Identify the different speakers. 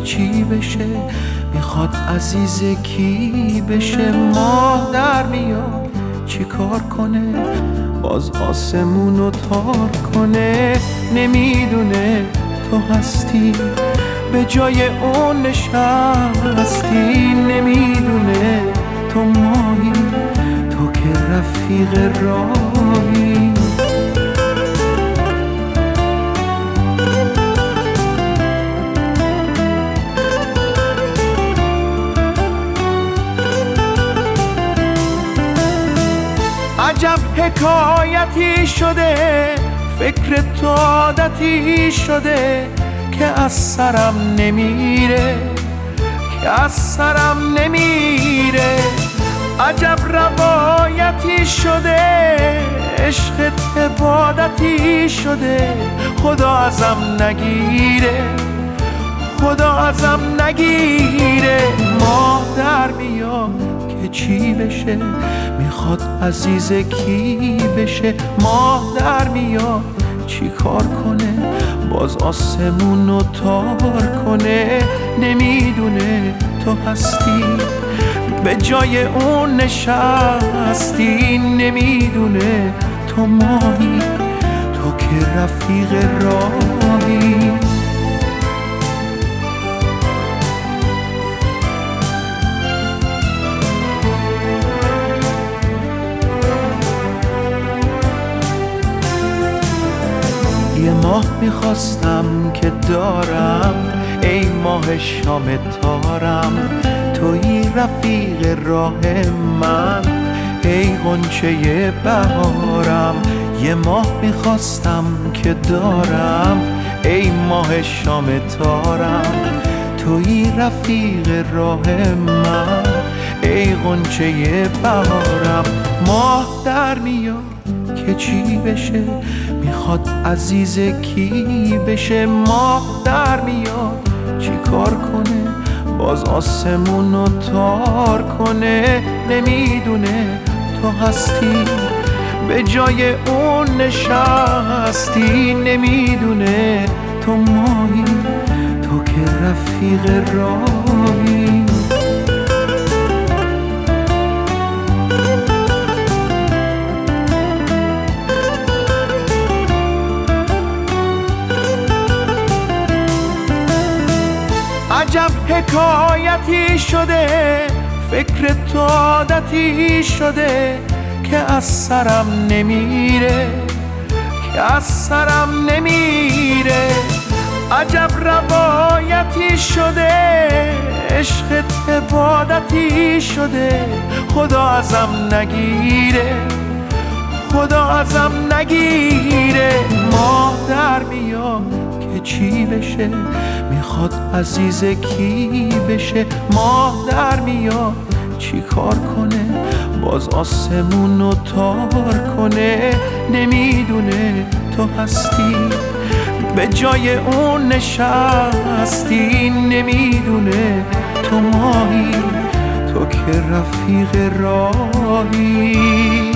Speaker 1: چی بشه، میخواد عزیز کی بشه. ماه در میاد چی کار کنه، باز آسمونو تار کنه. نمیدونه تو هستی به جای اون نشستی، نمیدونه تو ماهی، تو که رفیق راهی. عجب حکایتی شده، فکر تو عادتی شده که از سرم نمیره، که از سرم نمیره. عجب روایتی شده، عشقت عبادتی شده. خدا ازم نگیره، خدا ازم نگیره. ماه در میاد که چی بشه، میخواد عزیز کی بشه. ماه در میاد چی کار کنه، باز آسمونو تار کنه. نمیدونه تو هستی به جای اون نشستی، نمیدونه تو ماهی، تو که رفیق راهی. یه ماه میخواستم که دارم، ای ماه شام تارم. توی رفیق راه من، ای غنچه بهارم. یه ماه میخواستم که دارم، ای ماه شام تارم. توی رفیق راه من، ای غنچه بهارم. ماه در میاد که چی بشه، میخواد عزیز کی بشه. ماه در میاد چی کار کنه، باز آسمونو تار کنه. نمیدونه تو هستی به جای اون نشستی، نمیدونه تو ماهی، تو که رفیق راهی. عجب حکایتی شده، فکر تو عادتی شده که از سرم نمیره، که از سرم نمیره. عجب روایتی شده، عشقت عبادتی شده. خدا ازم نگیره، خدا ازم نگیره. ماه در میاد که چی بشه، میخواد عزیز کی بشه. ماه در میاد چی کار کنه، باز آسمونو تار کنه. نمیدونه تو هستی به جای اون نشستی، نمیدونه تو ماهی، تو که رفیق راهی.